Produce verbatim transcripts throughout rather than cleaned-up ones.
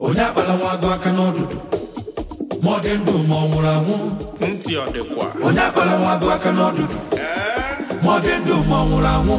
Onya bala wago aka n'ọdụdụ ma ọ dị ndụ ma ọ nwụrụ anwụ. Ntị ọ dịkwa. Onya bala wago aka n'ọdụdụ ma ọ dị ndụ ma ọ nwụrụ anwụ.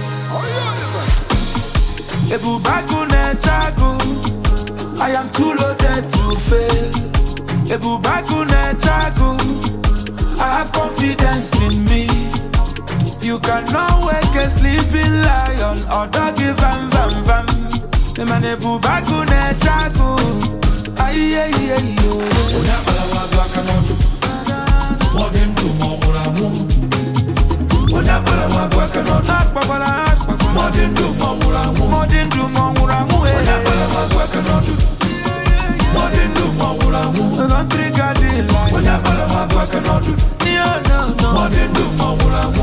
Ebubagu nechagu, I am too loaded to fail. Ebubagu nechagu, I have confidence in me. You cannot wake a sleeping lion or doggy vam vam vam. The man Ebubagu nechagu, ay ay ay yo. Onya bala wago aka n'ọdụdụ ma ọ dị ndụ ma ọ nwụrụ anwụ. Onya bala wago aka n'ọdụdụ ma ọ dị ndụ ma ọ nwụrụ anwụ. Modern do more angu. Onya bala wago aka n'ọdụdụ ma ọ dị ndụ ma ọ nwụrụ anwụ. Don't trigger the line. Onya bala wago aka n'ọdụdụ ma ọ dị ndụ ma ọ nwụrụ anwụ.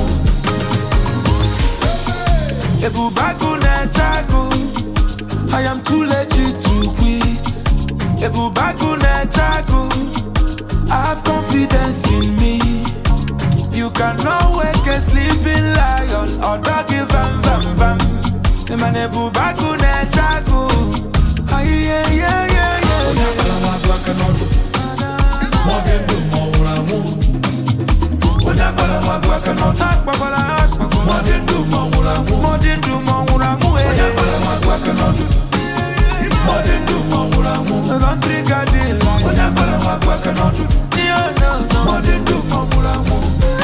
Ebubagu nechagu, I am too legit to quit. Ebubagu nechagu, I have confidence in me. You cannot wake a sleeping lion or doggy vam vam vam. The man Ebubagu nechagu, ay yeah yeah yeah yeah. Onya bala wago aka n'ọdụdụ ma ọ dị ndụ ma ọ nwụrụ anwụ. Onya bala wago aka n'ọdụdụ ma ọ dị ndụ ma ọ nwụrụ anwụ. Modern do more angu. Onya bala wago aka n'ọdụdụ ma ọ dị ndụ ma ọ nwụrụ anwụ. Don't trigger the line. Onya bala wago aka n'ọdụdụ ma ọ dị ndụ ma ọ nwụrụ anwụ.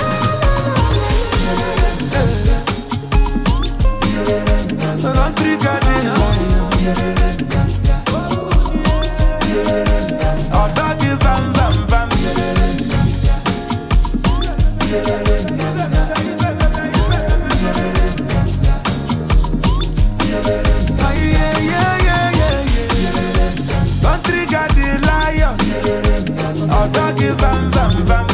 Don't trigger the line. Or doggy vam vam vam. Ay, yeah, yeah, yeah, yeah, yeah. Don't trigger the lion. Or doggy vam vam vam.